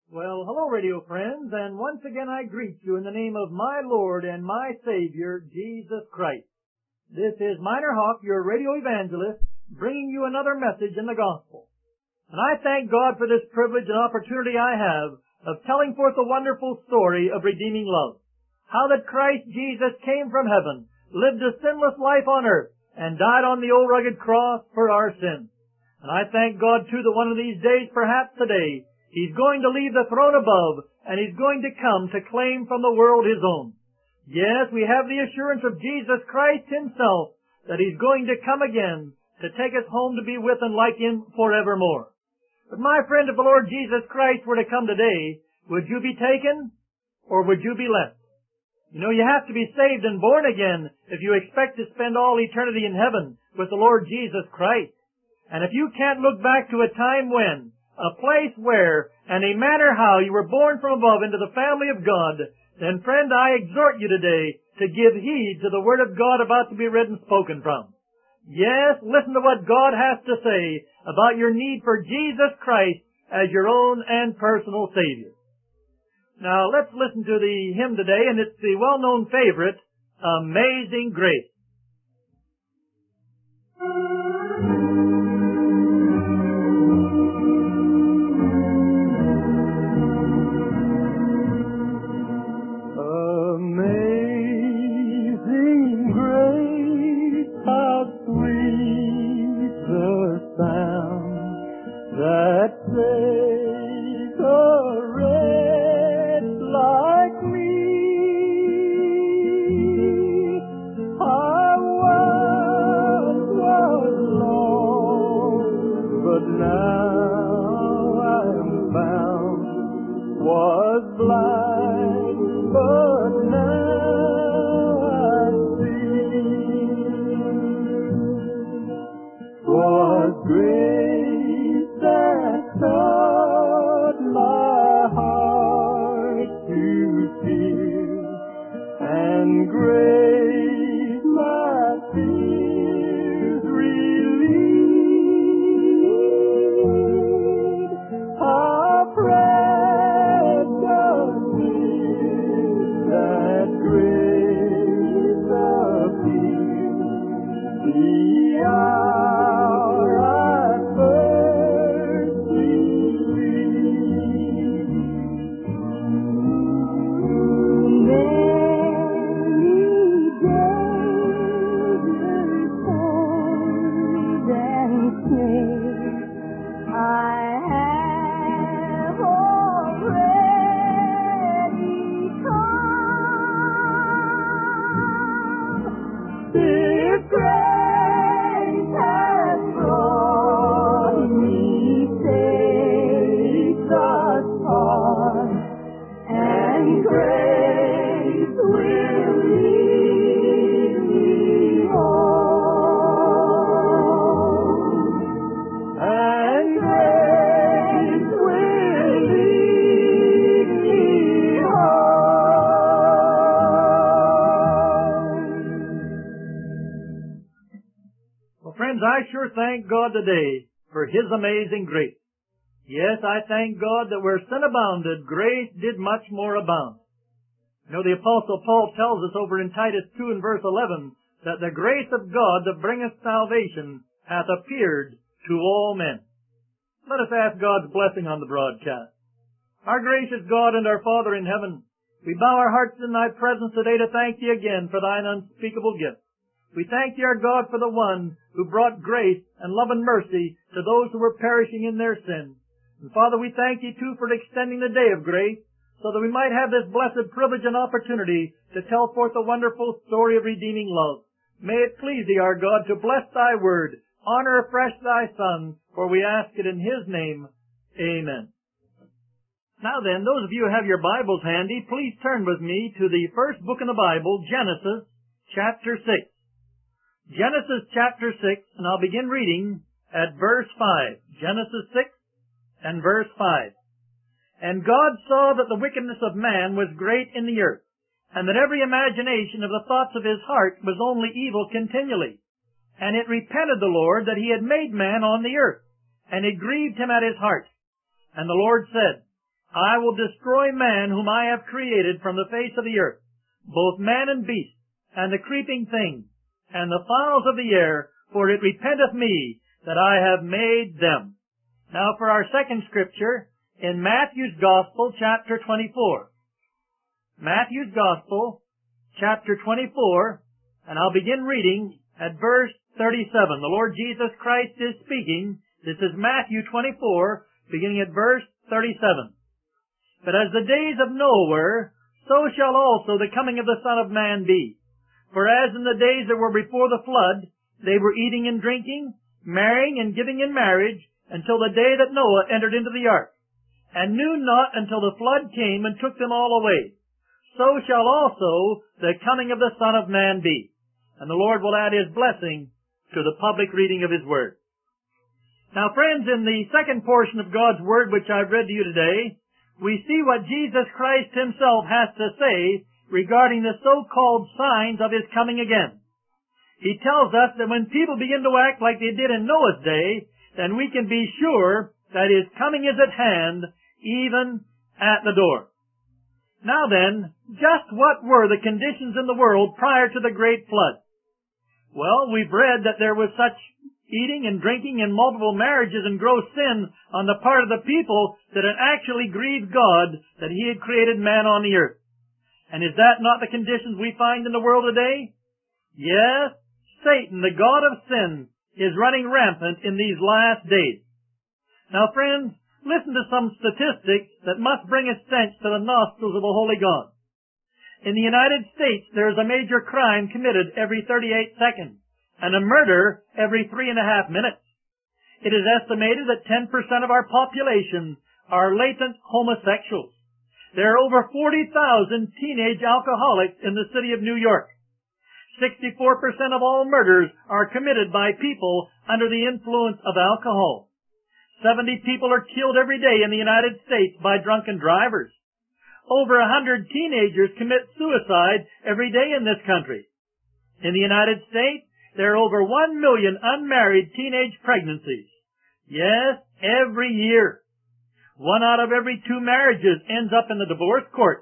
Well, hello, radio friends, and once again I greet you in the name of my Lord and my Savior, Jesus Christ. This is Minor Hawk, your radio evangelist, bringing you another message in the gospel. And I thank God for this privilege and opportunity I have of telling forth the wonderful story of redeeming love. How that Christ Jesus came from heaven, lived a sinless life on earth, and died on the old rugged cross for our sins. And I thank God, too, that one of these days, perhaps today, He's going to leave the throne above, and He's going to come to claim from the world His own. Yes, we have the assurance of Jesus Christ Himself that He's going to come again to take us home to be with and like Him forevermore. But my friend, if the Lord Jesus Christ were to come today, would you be taken, or would you be left? You know, you have to be saved and born again if you expect to spend all eternity in heaven with the Lord Jesus Christ. And if you can't look back to a time when, a place where, and a manner how you were born from above into the family of God, then friend, I exhort you today to give heed to the Word of God about to be read and spoken from. Yes, listen to what God has to say about your need for Jesus Christ as your own and personal Savior. Now, let's listen to the hymn today, and it's the well-known favorite, Amazing Grace. Amazing grace, how sweet the sound that saved a wretch like me. I once was lost, but now I am found, was blind, but now I see. 'Twas grace that taught my heart to fear, and grace my fears relieved. How precious is that grace appeared the hour I first believed. Many days cold and clear, I have already come. If grace has brought me safe thus far, and grace will lead me home, and grace will lead me home. Well, friends, I sure thank God today for His amazing grace. Yes, I thank God that where sin abounded, grace did much more abound. You know, the Apostle Paul tells us over in Titus 2 and verse 11 that the grace of God that bringeth salvation hath appeared to all men. Let us ask God's blessing on the broadcast. Our gracious God and our Father in heaven, we bow our hearts in Thy presence today to thank Thee again for Thine unspeakable gift. We thank Thee, our God, for the one who brought grace and love and mercy to those who were perishing in their sin. And Father, we thank Thee, too, for extending the day of grace so that we might have this blessed privilege and opportunity to tell forth the wonderful story of redeeming love. May it please Thee, our God, to bless Thy word, honor afresh Thy Son, for we ask it in His name. Amen. Now then, those of you who have your Bibles handy, please turn with me to the first book in the Bible, Genesis, chapter 6. Genesis chapter 6, and I'll begin reading at verse 5. Genesis 6 and verse 5. And God saw that the wickedness of man was great in the earth, and that every imagination of the thoughts of his heart was only evil continually. And it repented the Lord that he had made man on the earth, and it grieved him at his heart. And the Lord said, I will destroy man whom I have created from the face of the earth, both man and beast, and the creeping thing, and the fowls of the air, for it repenteth me that I have made them. Now for our second scripture, in Matthew's Gospel, chapter 24. Matthew's Gospel, chapter 24, and I'll begin reading at verse 37. The Lord Jesus Christ is speaking. This is Matthew 24, beginning at verse 37. But as the days of Noah were, so shall also the coming of the Son of Man be. For as in the days that were before the flood, they were eating and drinking, marrying and giving in marriage, until the day that Noah entered into the ark, and knew not until the flood came and took them all away. So shall also the coming of the Son of Man be. And the Lord will add His blessing to the public reading of His Word. Now friends, in the second portion of God's Word which I've read to you today, we see what Jesus Christ Himself has to say regarding the so-called signs of His coming again. He tells us that when people begin to act like they did in Noah's day, then we can be sure that His coming is at hand, even at the door. Now then, just what were the conditions in the world prior to the great flood? Well, we've read that there was such eating and drinking and multiple marriages and gross sin on the part of the people that it actually grieved God that He had created man on the earth. And is that not the conditions we find in the world today? Yes, Satan, the god of sin, is running rampant in these last days. Now friends, listen to some statistics that must bring a stench to the nostrils of a holy God. In the United States, there is a major crime committed every 38 seconds, and a murder every 3.5 minutes. It is estimated that 10% of our population are latent homosexuals. There are over 40,000 teenage alcoholics in the city of New York. 64% of all murders are committed by people under the influence of alcohol. 70 people are killed every day in the United States by drunken drivers. Over 100 teenagers commit suicide every day in this country. In the United States, there are over 1 million unmarried teenage pregnancies. Yes, every year. 1 out of every 2 marriages ends up in the divorce court.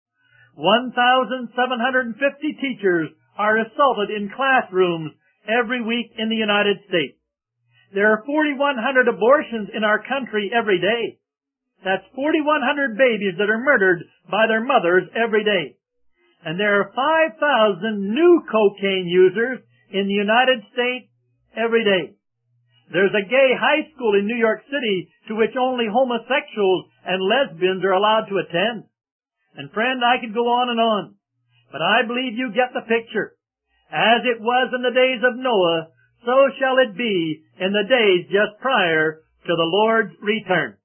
1,750 teachers are assaulted in classrooms every week in the United States. There are 4,100 abortions in our country every day. That's 4,100 babies that are murdered by their mothers every day. And there are 5,000 new cocaine users in the United States every day. There's a gay high school in New York City to which only homosexuals and lesbians are allowed to attend. And friend, I could go on and on, but I believe you get the picture. As it was in the days of Noah, so shall it be in the days just prior to the Lord's return.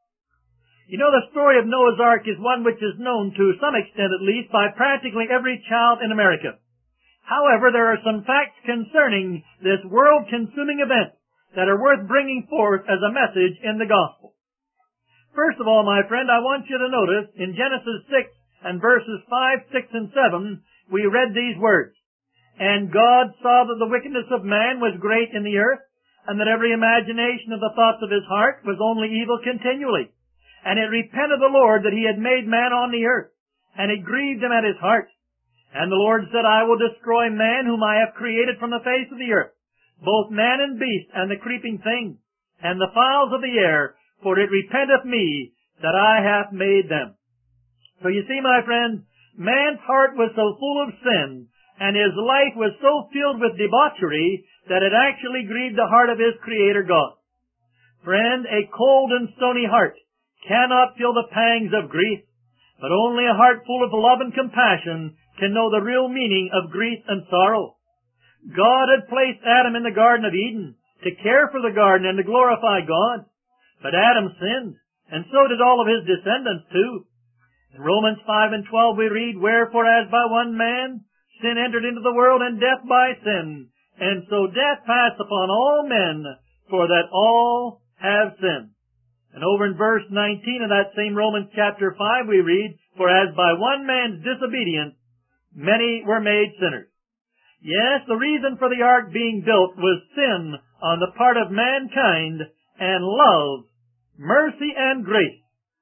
You know, the story of Noah's Ark is one which is known to some extent at least by practically every child in America. However, there are some facts concerning this world-consuming event that are worth bringing forth as a message in the gospel. First of all, my friend, I want you to notice in Genesis 6 and verses 5, 6, and 7, we read these words. And God saw that the wickedness of man was great in the earth, and that every imagination of the thoughts of his heart was only evil continually. And it repented the Lord that he had made man on the earth, and it grieved him at his heart. And the Lord said, I will destroy man whom I have created from the face of the earth, both man and beast, and the creeping thing, and the fowls of the air, for it repenteth me that I have made them. So you see, my friend, man's heart was so full of sin, and his life was so filled with debauchery, that it actually grieved the heart of his Creator God. Friend, a cold and stony heart cannot feel the pangs of grief, but only a heart full of love and compassion can know the real meaning of grief and sorrow. God had placed Adam in the Garden of Eden to care for the garden and to glorify God. But Adam sinned, and so did all of his descendants too. In Romans 5 and 12 we read, Wherefore as by one man sin entered into the world, and death by sin, and so death passed upon all men, for that all have sinned. And over in verse 19 of that same Romans chapter 5 we read, For as by one man's disobedience many were made sinners. Yes, the reason for the ark being built was sin on the part of mankind, and love, mercy, and grace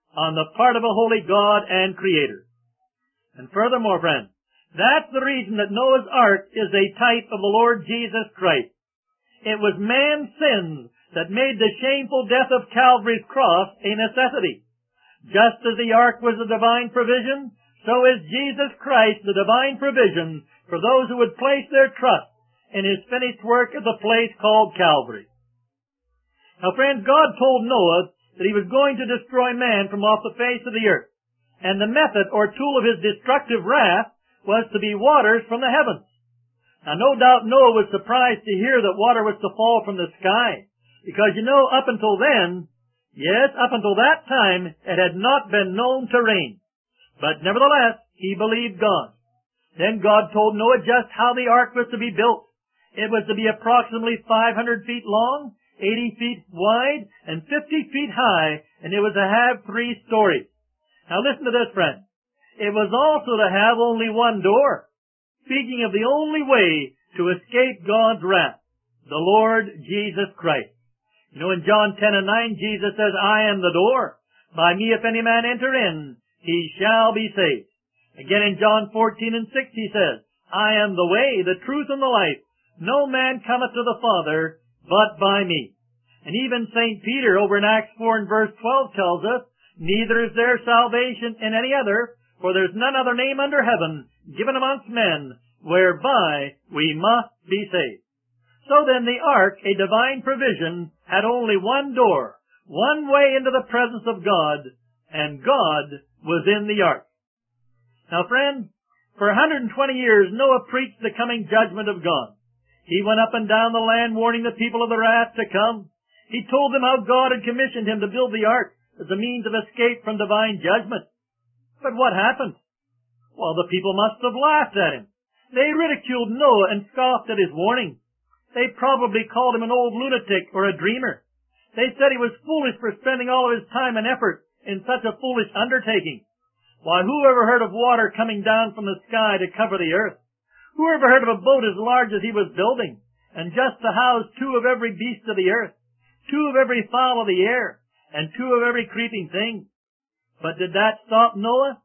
on the part of a holy God and Creator. And furthermore, friends, that's the reason that Noah's Ark is a type of the Lord Jesus Christ. It was man's sins that made the shameful death of Calvary's cross a necessity. Just as the Ark was a divine provision, so is Jesus Christ the divine provision for those who would place their trust in His finished work at the place called Calvary. Now, friends, God told Noah that He was going to destroy man from off the face of the earth, and the method or tool of His destructive wrath was to be waters from the heavens. Now, no doubt Noah was surprised to hear that water was to fall from the sky, because up until then, yes, up until that time, it had not been known to rain. But nevertheless, he believed God. Then God told Noah just how the ark was to be built. It was to be approximately 500 feet long, 80 feet wide, and 50 feet high, and it was to have 3 stories. Now listen to this, friend. It was also to have only one door. Speaking of the only way to escape God's wrath, the Lord Jesus Christ. In John 10 and 9, Jesus says, I am the door. By me if any man enter in, he shall be saved. Again in John 14 and 6 he says, I am the way, the truth, and the life. No man cometh to the Father but by me. And even St. Peter over in Acts 4 and verse 12 tells us, neither is there salvation in any other, for there's none other name under heaven given amongst men whereby we must be saved. So then the ark, a divine provision, had only one door, one way into the presence of God, and God was in the ark. Now, friend, for 120 years Noah preached the coming judgment of God. He went up and down the land warning the people of the wrath to come. He told them how God had commissioned him to build the ark as a means of escape from divine judgment. But what happened? Well, the people must have laughed at him. They ridiculed Noah and scoffed at his warning. They probably called him an old lunatic or a dreamer. They said he was foolish for spending all of his time and effort in such a foolish undertaking. Why, who ever heard of water coming down from the sky to cover the earth? Who ever heard of a boat as large as he was building, and just to house 2 of every beast of the earth, 2 of every fowl of the air, and 2 of every creeping thing? But did that stop Noah?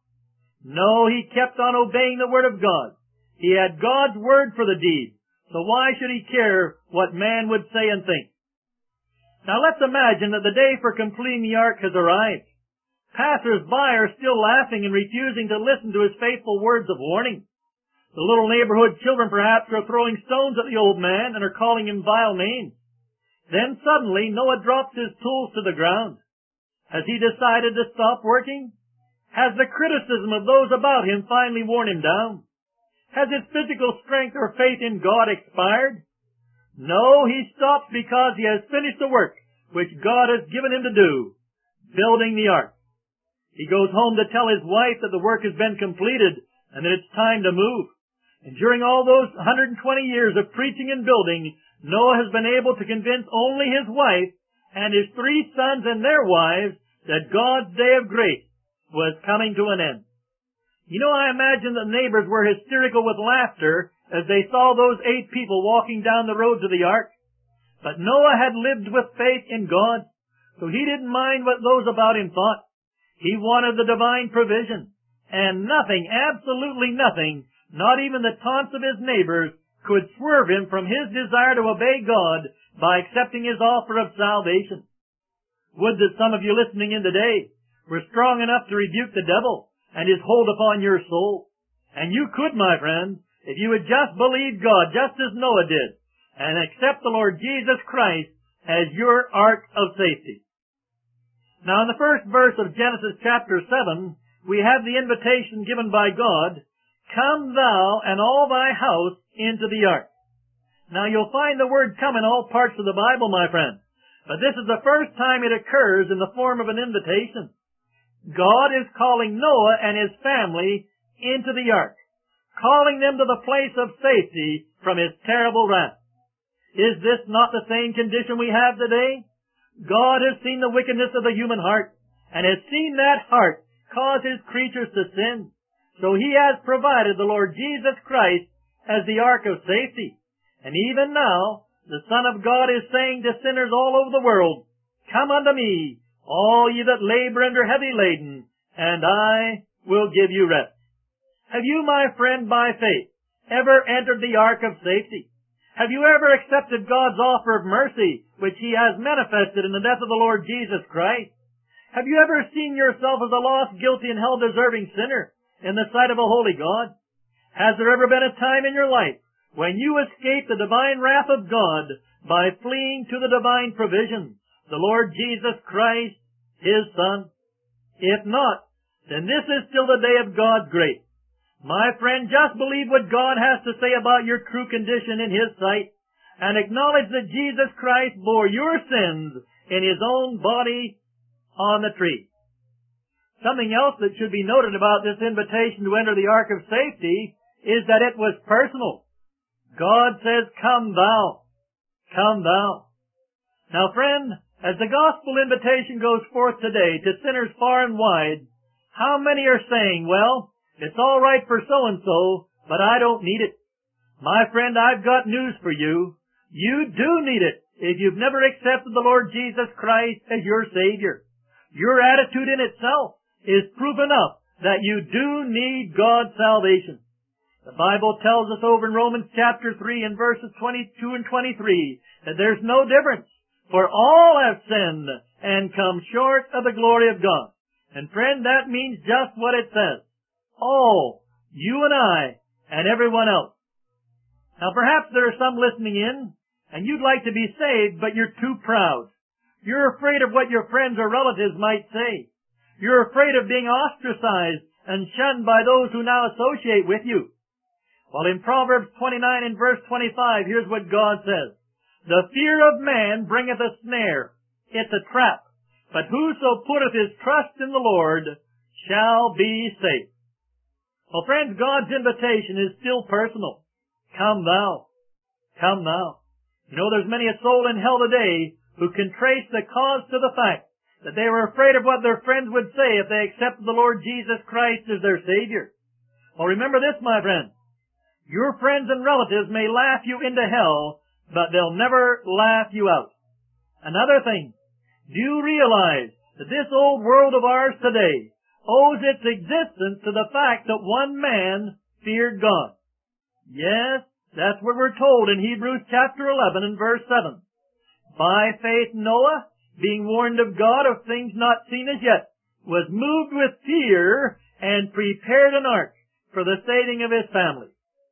No, he kept on obeying the word of God. He had God's word for the deed, so why should he care what man would say and think? Now let's imagine that the day for completing the ark has arrived. Passers-by are still laughing and refusing to listen to his faithful words of warning. The little neighborhood children perhaps are throwing stones at the old man and are calling him vile names. Then suddenly Noah drops his tools to the ground. Has he decided to stop working? Has the criticism of those about him finally worn him down? Has his physical strength or faith in God expired? No, he stops because he has finished the work which God has given him to do, building the ark. He goes home to tell his wife that the work has been completed and that it's time to move. And during all those 120 years of preaching and building, Noah has been able to convince only his wife and his 3 sons and their wives that God's day of grace was coming to an end. I imagine the neighbors were hysterical with laughter as they saw those 8 people walking down the road to the ark. But Noah had lived with faith in God, so he didn't mind what those about him thought. He wanted the divine provision, and nothing, absolutely nothing, not even the taunts of his neighbors, could swerve him from his desire to obey God by accepting his offer of salvation. Would that some of you listening in today were strong enough to rebuke the devil and his hold upon your soul. And you could, my friend, if you would just believe God, just as Noah did, and accept the Lord Jesus Christ as your ark of safety. Now, in the first verse of Genesis chapter 7, we have the invitation given by God, come thou and all thy house into the ark. Now, you'll find the word come in all parts of the Bible, my friend, but this is the first time it occurs in the form of an invitation. God is calling Noah and his family into the ark, calling them to the place of safety from his terrible wrath. Is this not the same condition we have today? God has seen the wickedness of the human heart, and has seen that heart cause his creatures to sin. So he has provided the Lord Jesus Christ as the ark of safety. And even now, the Son of God is saying to sinners all over the world, come unto me, all ye that labor and are heavy laden, and I will give you rest. Have you, my friend, by faith, ever entered the ark of safety? Have you ever accepted God's offer of mercy, which He has manifested in the death of the Lord Jesus Christ? Have you ever seen yourself as a lost, guilty, and hell-deserving sinner in the sight of a holy God? Has there ever been a time in your life when you escaped the divine wrath of God by fleeing to the divine provision, the Lord Jesus Christ, His Son? If not, then this is still the day of God's grace. My friend, just believe what God has to say about your true condition in His sight, and acknowledge that Jesus Christ bore your sins in His own body on the tree. Something else that should be noted about this invitation to enter the ark of safety is that it was personal. God says, "Come thou, come thou." Now friend, as the gospel invitation goes forth today to sinners far and wide, how many are saying, "Well, it's all right for so-and-so, but I don't need it"? My friend, I've got news for you. You do need it if you've never accepted the Lord Jesus Christ as your Savior. Your attitude in itself is proof enough that you do need God's salvation. The Bible tells us over in Romans chapter 3 and verses 22 and 23 that there's no difference, for all have sinned and come short of the glory of God. And friend, that means just what it says. All, you and I, and everyone else. Now perhaps there are some listening in, and you'd like to be saved, but you're too proud. You're afraid of what your friends or relatives might say. You're afraid of being ostracized and shunned by those who now associate with you. Well, in Proverbs 29 and verse 25, here's what God says. "The fear of man bringeth a snare. It's a trap. But whoso putteth his trust in the Lord shall be safe." Well, friends, God's invitation is still personal. Come thou. Come thou. You know, there's many a soul in hell today who can trace the cause to the fact that they were afraid of what their friends would say if they accepted the Lord Jesus Christ as their Savior. Well, remember this, my friend. Your friends and relatives may laugh you into hell, but they'll never laugh you out. Another thing, do you realize that this old world of ours today owes its existence to the fact that one man feared God? Yes, that's what we're told in Hebrews chapter 11 and verse 7. "By faith Noah, being warned of God of things not seen as yet, was moved with fear and prepared an ark for the saving of his family."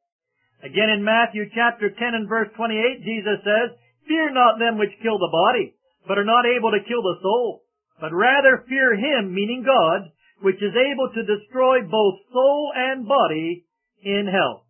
Again in Matthew chapter 10 and verse 28, Jesus says, "Fear not them which kill the body, but are not able to kill the soul, but rather fear Him," meaning God, "which is able to destroy both soul and body in hell."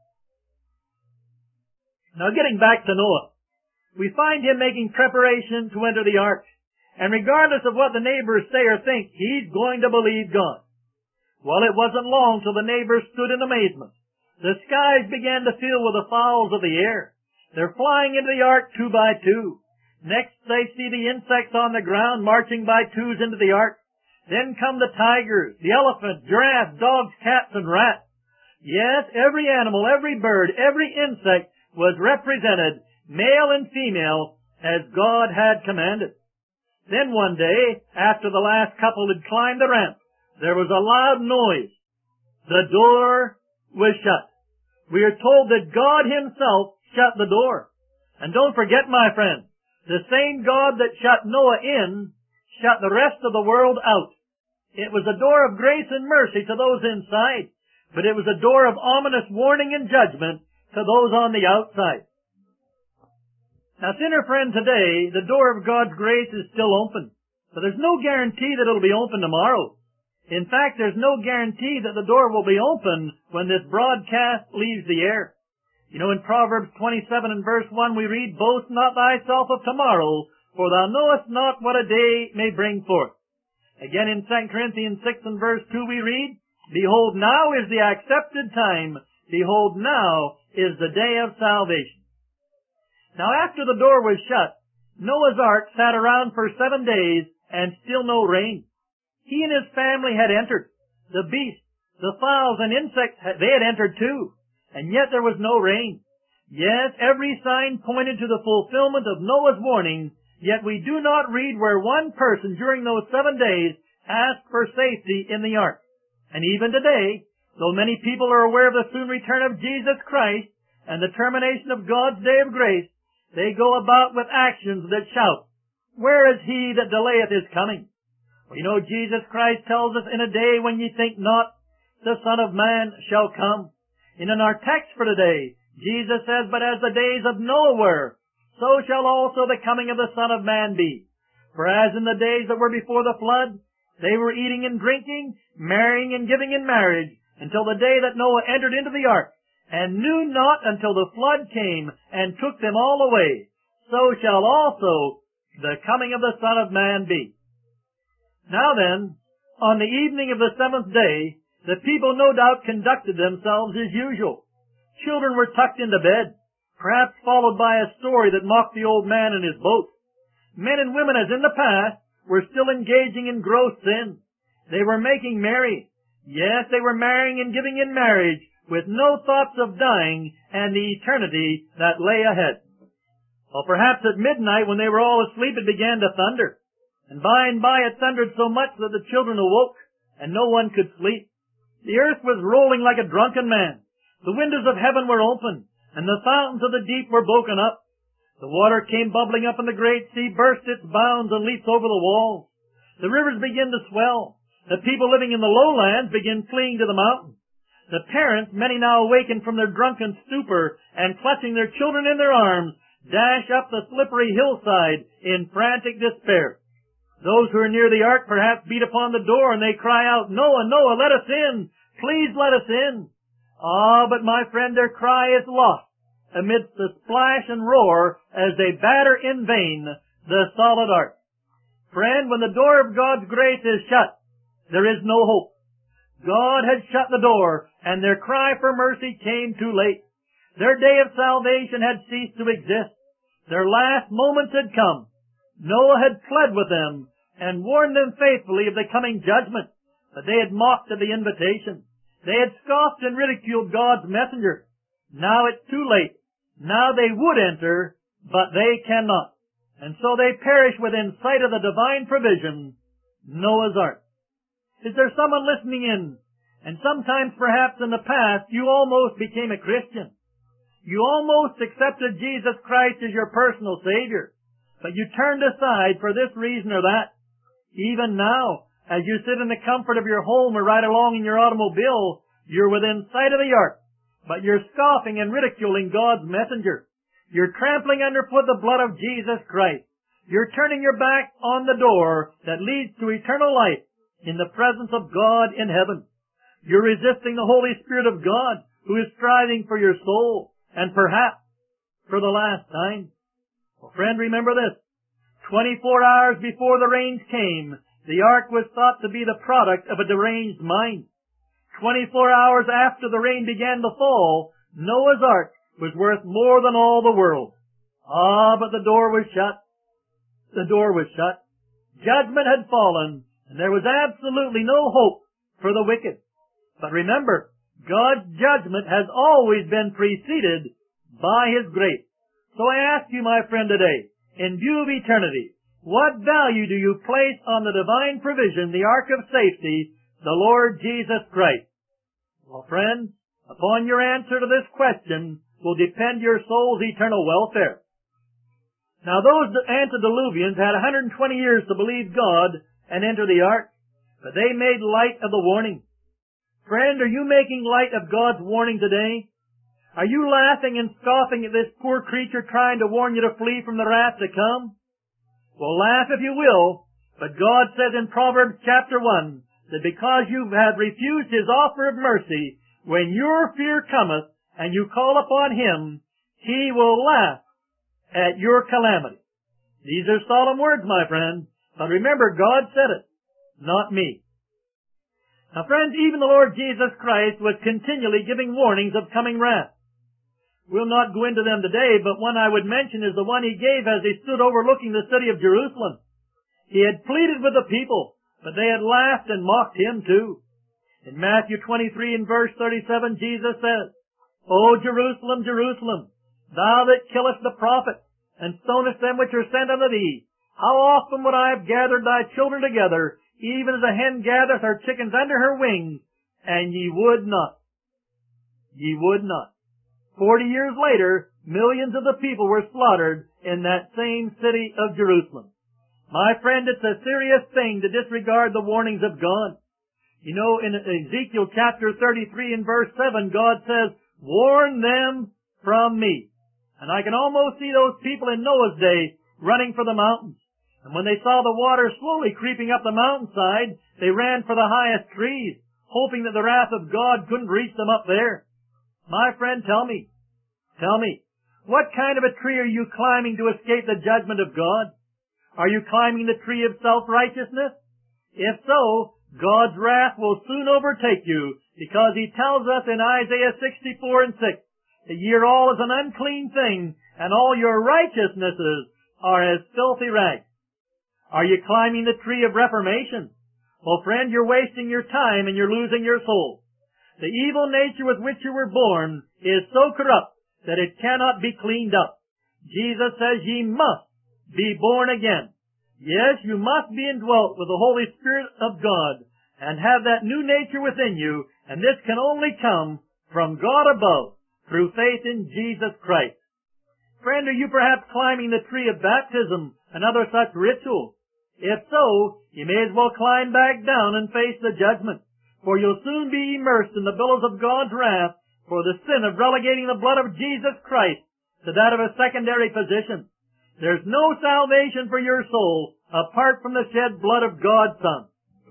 Now getting back to Noah, we find him making preparation to enter the ark, and regardless of what the neighbors say or think, he's going to believe God. Well, it wasn't long till the neighbors stood in amazement. The skies began to fill with the fowls of the air. They're flying into the ark 2 by 2. Next they see the insects on the ground marching by 2s into the ark. Then come the tigers, the elephants, giraffes, dogs, cats, and rats. Yes, every animal, every bird, every insect was represented, male and female, as God had commanded. Then one day, after the last couple had climbed the ramp, there was a loud noise. The door was shut. We are told that God Himself shut the door. And don't forget, my friend, the same God that shut Noah in, shut the rest of the world out. It was a door of grace and mercy to those inside, but it was a door of ominous warning and judgment to those on the outside. Now, sinner friend, today, the door of God's grace is still open, but there's no guarantee that it'll be open tomorrow. In fact, there's no guarantee that the door will be open when this broadcast leaves the air. You know, in Proverbs 27 and verse 1 we read, "Boast not thyself of tomorrow, for thou knowest not what a day may bring forth." Again in 2 Corinthians 6 and verse 2 we read, "Behold, now is the accepted time. Behold, now is the day of salvation." Now after the door was shut, Noah's ark sat around for 7 days and still no rain. He and his family had entered. The beasts, the fowls, and insects, they had entered too. And yet there was no rain. Yes, every sign pointed to the fulfillment of Noah's warning Yet we do not read where one person during those 7 days asked for safety in the ark. And even today, though many people are aware of the soon return of Jesus Christ and the termination of God's day of grace, they go about with actions that shout, "Where is he that delayeth his coming?" Well, you know, Jesus Christ tells us, "In a day when ye think not, the Son of Man shall come." And in our text for today, Jesus says, "But as the days of Noah were, so shall also the coming of the Son of Man be. For as in the days that were before the flood, they were eating and drinking, marrying and giving in marriage, until the day that Noah entered into the ark, and knew not until the flood came and took them all away, so shall also the coming of the Son of Man be." Now then, on the evening of the 7th day, the people no doubt conducted themselves as usual. Children were tucked into bed, perhaps followed by a story that mocked the old man and his boat. Men and women, as in the past, were still engaging in gross sin. They were making merry. Yes, they were marrying and giving in marriage, with no thoughts of dying and the eternity that lay ahead. Well, perhaps at midnight, when they were all asleep, it began to thunder. And by it thundered so much that the children awoke, and no one could sleep. The earth was rolling like a drunken man. The windows of heaven were open, and the fountains of the deep were broken up. The water came bubbling up, and the great sea burst its bounds and leaped over the walls. The rivers began to swell. The people living in the lowlands began fleeing to the mountains. The parents, many now awakened from their drunken stupor, and clutching their children in their arms, dash up the slippery hillside in frantic despair. Those who are near the ark perhaps beat upon the door, and they cry out, "Noah, Noah, let us in! Please let us in!" Ah, but my friend, their cry is lost amidst the splash and roar as they batter in vain the solid ark. Friend, when the door of God's grace is shut, there is no hope. God had shut the door, and their cry for mercy came too late. Their day of salvation had ceased to exist. Their last moments had come. Noah had pled with them and warned them faithfully of the coming judgment, but they had mocked at the invitation. They had scoffed and ridiculed God's messenger. Now it's too late. Now they would enter, but they cannot. And so they perish within sight of the divine provision, Noah's ark. Is there someone listening in? And sometimes perhaps in the past you almost became a Christian. You almost accepted Jesus Christ as your personal Savior, but you turned aside for this reason or that. Even now, as you sit in the comfort of your home or ride along in your automobile, you're within sight of the ark, but you're scoffing and ridiculing God's messenger. You're trampling underfoot the blood of Jesus Christ. You're turning your back on the door that leads to eternal life in the presence of God in heaven. You're resisting the Holy Spirit of God, who is striving for your soul, and perhaps for the last time. Well, friend, remember this. 24 hours before the rains came, the ark was thought to be the product of a deranged mind. 24 hours after the rain began to fall, Noah's ark was worth more than all the world. Ah, but the door was shut. The door was shut. Judgment had fallen, and there was absolutely no hope for the wicked. But remember, God's judgment has always been preceded by His grace. So I ask you, my friend, today, in view of eternity, what value do you place on the divine provision, the ark of safety, the Lord Jesus Christ? Well, friends, upon your answer to this question will depend your soul's eternal welfare. Now, those antediluvians had 120 years to believe God and enter the ark, but they made light of the warning. Friend, are you making light of God's warning today? Are you laughing and scoffing at this poor creature trying to warn you to flee from the wrath to come? Well, laugh if you will, but God says in Proverbs chapter 1 that because you have refused His offer of mercy, when your fear cometh and you call upon Him, He will laugh at your calamity. These are solemn words, my friend, but remember, God said it, not me. Now, friends, even the Lord Jesus Christ was continually giving warnings of coming wrath. We'll not go into them today, but one I would mention is the one He gave as He stood overlooking the city of Jerusalem. He had pleaded with the people, but they had laughed and mocked Him too. In Matthew 23 and verse 37, Jesus says, "O Jerusalem, Jerusalem, thou that killest the prophets, and stonest them which are sent unto thee, How often would I have gathered thy children together, even as a hen gathereth her chickens under her wings, and ye would not. Ye would not. 40 years later, millions of the people were slaughtered in that same city of Jerusalem. My friend, it's a serious thing to disregard the warnings of God. You know, in Ezekiel chapter 33 and verse 7, God says, warn them from me. And I can almost see those people in Noah's day running for the mountains. And when they saw the water slowly creeping up the mountainside, they ran for the highest trees, hoping that the wrath of God couldn't reach them up there. My friend, tell me, what kind of a tree are you climbing to escape the judgment of God? Are you climbing the tree of self-righteousness? If so, God's wrath will soon overtake you, because He tells us in Isaiah 64 and 6, that ye are all as an unclean thing, and all your righteousnesses are as filthy rags. Are you climbing the tree of reformation? Well, friend, you're wasting your time and you're losing your soul. The evil nature with which you were born is so corrupt that it cannot be cleaned up. Jesus says ye must be born again. Yes, you must be indwelt with the Holy Spirit of God and have that new nature within you, and this can only come from God above through faith in Jesus Christ. Friend, are you perhaps climbing the tree of baptism and other such rituals? If so, you may as well climb back down and face the judgment, for you'll soon be immersed in the billows of God's wrath for the sin of relegating the blood of Jesus Christ to that of a secondary position. There's no salvation for your soul apart from the shed blood of God's Son.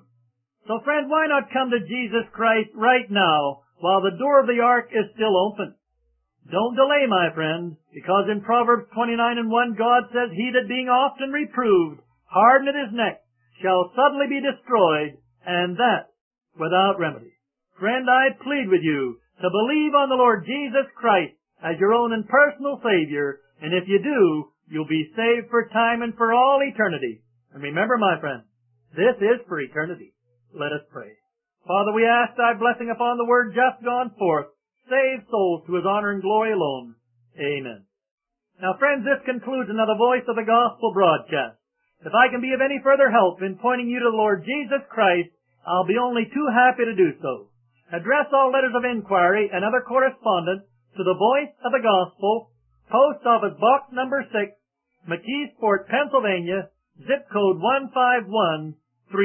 So friend, why not come to Jesus Christ right now while the door of the ark is still open? Don't delay, my friend, because in Proverbs 29 and 1, God says, he that being often reproved hardeneth his neck shall suddenly be destroyed, and that without remedy. Friend, I plead with you to believe on the Lord Jesus Christ as your own and personal Savior, and if you do, you'll be saved for time and for all eternity. And remember, my friend, this is for eternity. Let us pray. Father, we ask thy blessing upon the word just gone forth. Save souls to his honor and glory alone. Amen. Now, friends, this concludes another Voice of the Gospel broadcast. If I can be of any further help in pointing you to the Lord Jesus Christ, I'll be only too happy to do so. Address all letters of inquiry and other correspondence to the Voice of the Gospel, Post Office Box number 6, McKeesport, Pennsylvania, zip code 15134.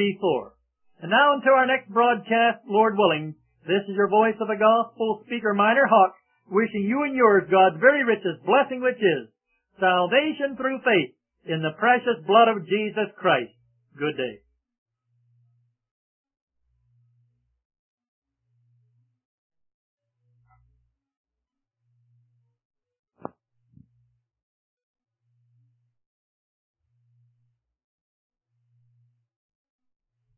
And now until our next broadcast, Lord willing, this is your Voice of the Gospel speaker, Minor Hawk, wishing you and yours God's very richest blessing, which is salvation through faith in the precious blood of Jesus Christ. Good day.